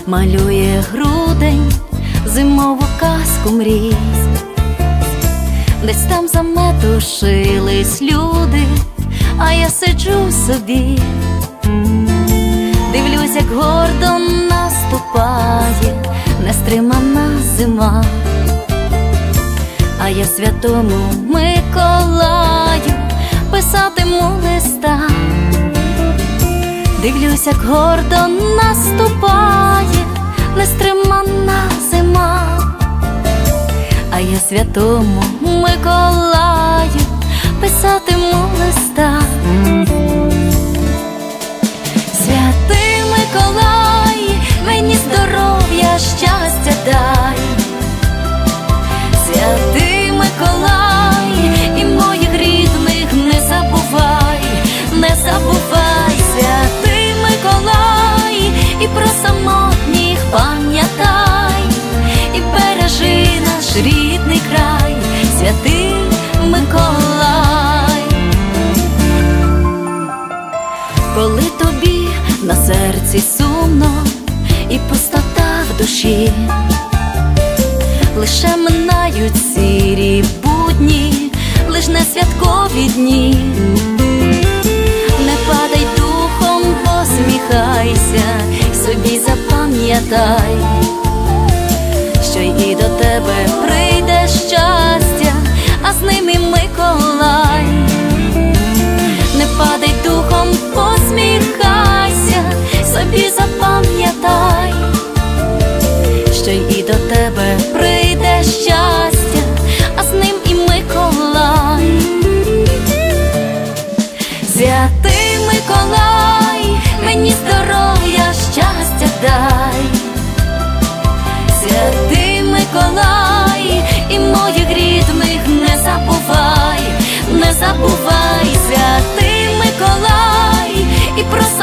малює грудень зимову казку мрій. Десь там заметушились люди, а я сиджу собі, дивлюсь, як гордо наступає нестримана зима. А я святому Миколаю писатиму листа. Дивлюсь, як гордо наступає нестримана зима. А я святому Миколаю писатиму листа. Святий Миколай, мені здоров'я, щастя дай. Святий Миколай, і моїх рідних не забувай, не забувай. Святий Миколай, і про самотніх пам'ятай, і бережи наш рідний край, святий Миколай. Коли тобі на серці сумно і пустота в душі, лише минають сірі будні, лиш не святкові дні. Не падай духом, посміхайся, собі запам'ятай, що й до тебе прийде щастя, а з ним і Миколай. Не падай духом, посміхайся, собі запам'ятай, що й до тебе прийде щастя, а з ним і Миколай. Святий Миколай, мені здоров'я, щастя дай. Святий Миколай, і моїх рідних не забувай, не забувай. Святий Миколай, і про